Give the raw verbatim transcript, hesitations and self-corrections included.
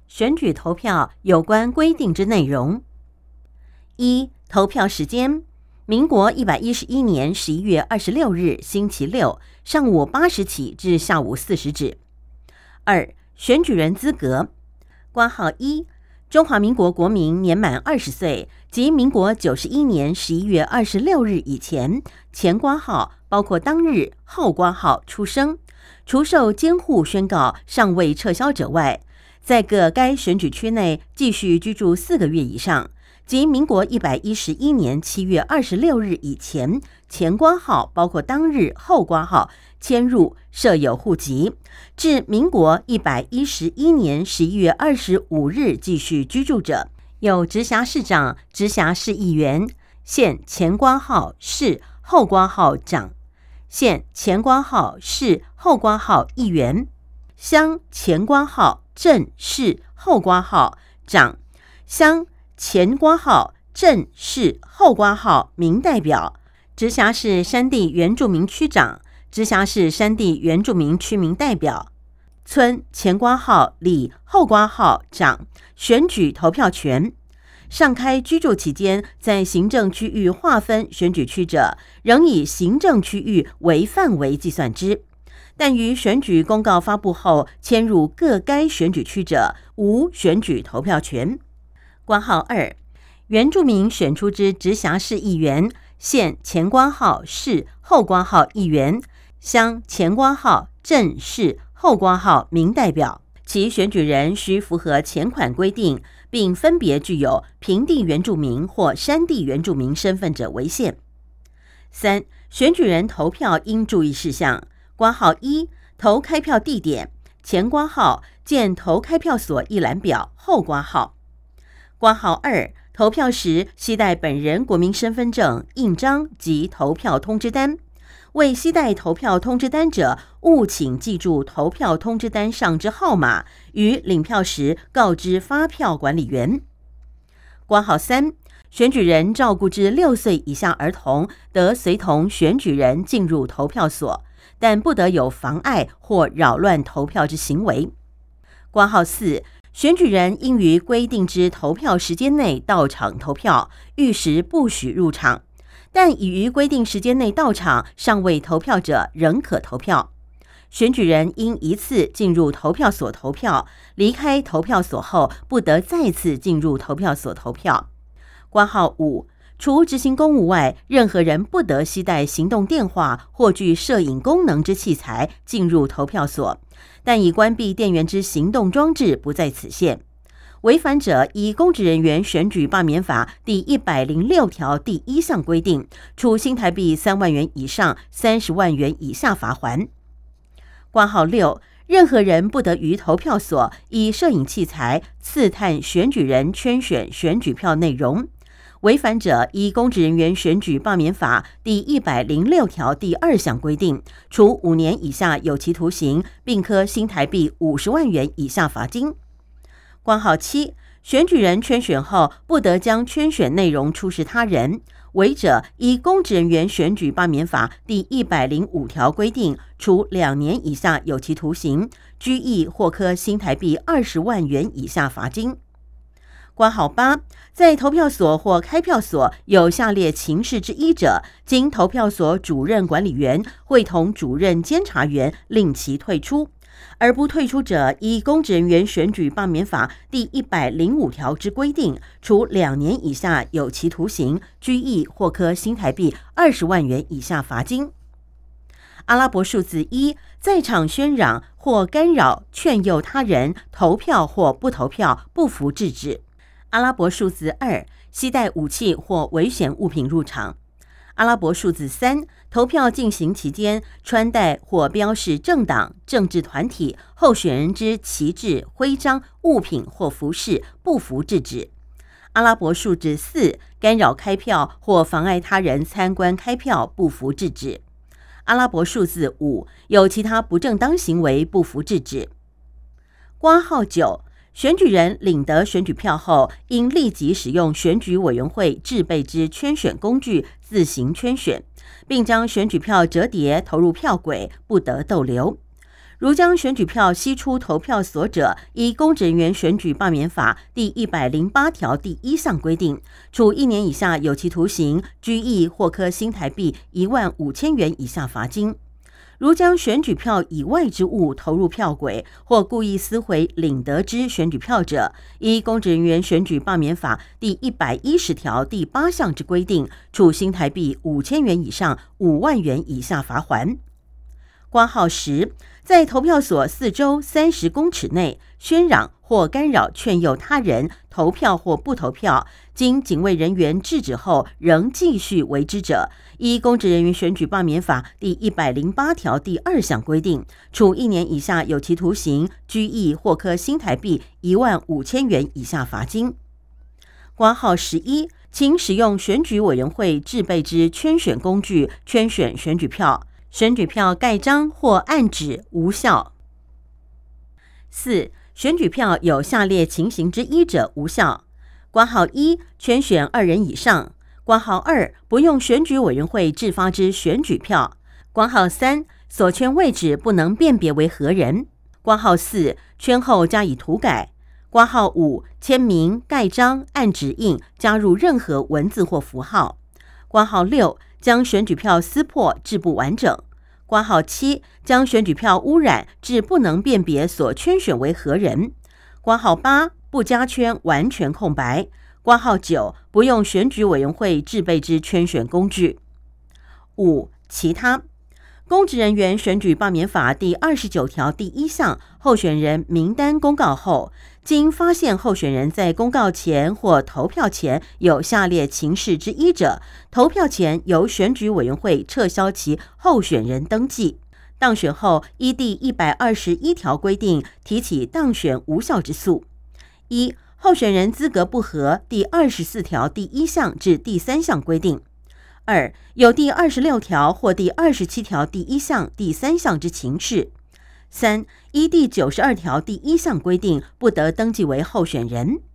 选举投票有关规定之内容。一、投票时间：民国一百一十一年十一月二十六日星期六上午八时起至下午四时止。二、选举人资格：括号一，中华民国国民年满二十岁及民国九十一年十一月二十六日以前，前括号包括当日后括号出生，除受监护宣告尚未撤销者外，在各该选举区内继续居住四个月以上，及民国一百一十一年七月二十六日以前，前括号包括当日后括号迁入设有户籍，至民国一百一十一年十一月二十五日继续居住者，有直辖市长、直辖市议员、县前括号市后括号长、县前括号市后括号议员、乡前括号镇市后括号长、乡前括号镇市后括号民代表、直辖市山地原住民区长、直辖市山地原住民区民代表、村前括号里后括号长选举投票权。上开居住期间在行政区域划分选举区者，仍以行政区域为范围计算之，但于选举公告发布后迁入各该选举区者，无选举投票权。括号二，原住民选出之直辖市议员、县前括号市后括号议员、乡前括号镇市后括号民代表，其选举人需符合前款规定，并分别具有平地原住民或山地原住民身份者为限。三、选举人投票应注意事项：括号一，投开票地点，前括号见投开票所一览表，后括号。括号二，投票时携带本人国民身份证、印章及投票通知单。未携带投票通知单者，务请记住投票通知单上之号码，于领票时告知发票管理员。括号三，选举人照顾之六岁以下儿童，得随同选举人进入投票所，但不得有妨碍或扰乱投票之行为。括号四，选举人应于规定之投票时间内到场投票，逾时不许入场。但已于规定时间内到场尚未投票者，仍可投票。选举人应一次进入投票所投票，离开投票所后不得再次进入投票所投票。括号五，除执行公务外，任何人不得携带行动电话或具摄影功能之器材进入投票所，但已关闭电源之行动装置不在此限。违反者，依公职人员选举罢免法第一百零六条第一项规定，处新台币三万元以上三十万元以下罚锾。括号六，任何人不得于投票所以摄影器材刺探选举人圈选选举票内容。违反者，依公职人员选举罢免法第一百零六条第二项规定，处五年以下有期徒刑，并科新台币五十万元以下罚金。括号七，选举人圈选后不得将圈选内容出示他人，违者依公职人员选举罢免法第一百零五条规定，处两年以下有期徒刑、拘役或科新台币二十万元以下罚金。括号八，在投票所或开票所有下列情事之一者，经投票所主任管理员会同主任监察员令其退出。而不退出者，依公职人员选举罢免法第一百零五条之规定，处两年以下有期徒刑、拘役或科新台币二十万元以下罚金。阿拉伯数字一，在场宣嚷或干扰、劝诱他人投票或不投票，不服制止。阿拉伯数字二，携带武器或危险物品入场。阿拉伯数字三，投票进行期间穿戴或标示政党、政治团体、候选人之旗帜、徽章、物品或服饰，不服制止。阿拉伯数字四，干扰开票或妨碍他人参观开票，不服制止。阿拉伯数字五，有其他不正当行为，不服制止。括号九，选举人领得选举票后，应立即使用选举委员会制备之圈选工具自行圈选，并将选举票折叠投入票轨，不得逗留。 如将选举票吸出投票所者，依公职人员选举罢免法第一百零八条第一项规定，处一年以下有期徒刑、拘役或科新台币一万五千元以下罚金。如将选举票以外之物投入票匭，或故意撕毁领得之选举票者，依公职人员选举罢免法第一百一十条第八项之规定，处新台币五千元以上五万元以下罚锾。括号十，在投票所四周三十公尺内喧嚷或干扰劝诱他人投票或不投票，经警卫人员制止后仍继续为之者，依公职人员选举罢免法第一百零八条第二项规定，处一年以下有期徒刑、拘役或科新台币一万五千元以下罚金。括号十一，请使用选举委员会制备之圈选工具圈选选举票，选举票盖章或按纸无效。四、选举票有下列情形之一者无效。括号一，圈选二人以上。括号二，不用选举委员会制发之选举票。括号三，所圈位置不能辨别为何人。括号四，圈后加以涂改。括号五，签名、盖章、按指印加入任何文字或符号。括号六，将选举票撕破致不完整。括号七，将选举票污染致不能辨别所圈选为何人。括号八，不加圈完全空白。括号九，不用选举委员会制备之圈选工具。五、其他。公职人员选举罢免法第二十九条第一项候选人名单公告后，经发现候选人在公告前或投票前有下列情事之一者，投票前由选举委员会撤销其候选人登记。当选后依第一百二十一条规定提起当选无效之诉。一、候选人资格不合第二十四条第一项至第三项规定。二、有第二十六条或第二十七条第一项、第三项之情事。三、依第九十二条第一项规定不得登记为候选人。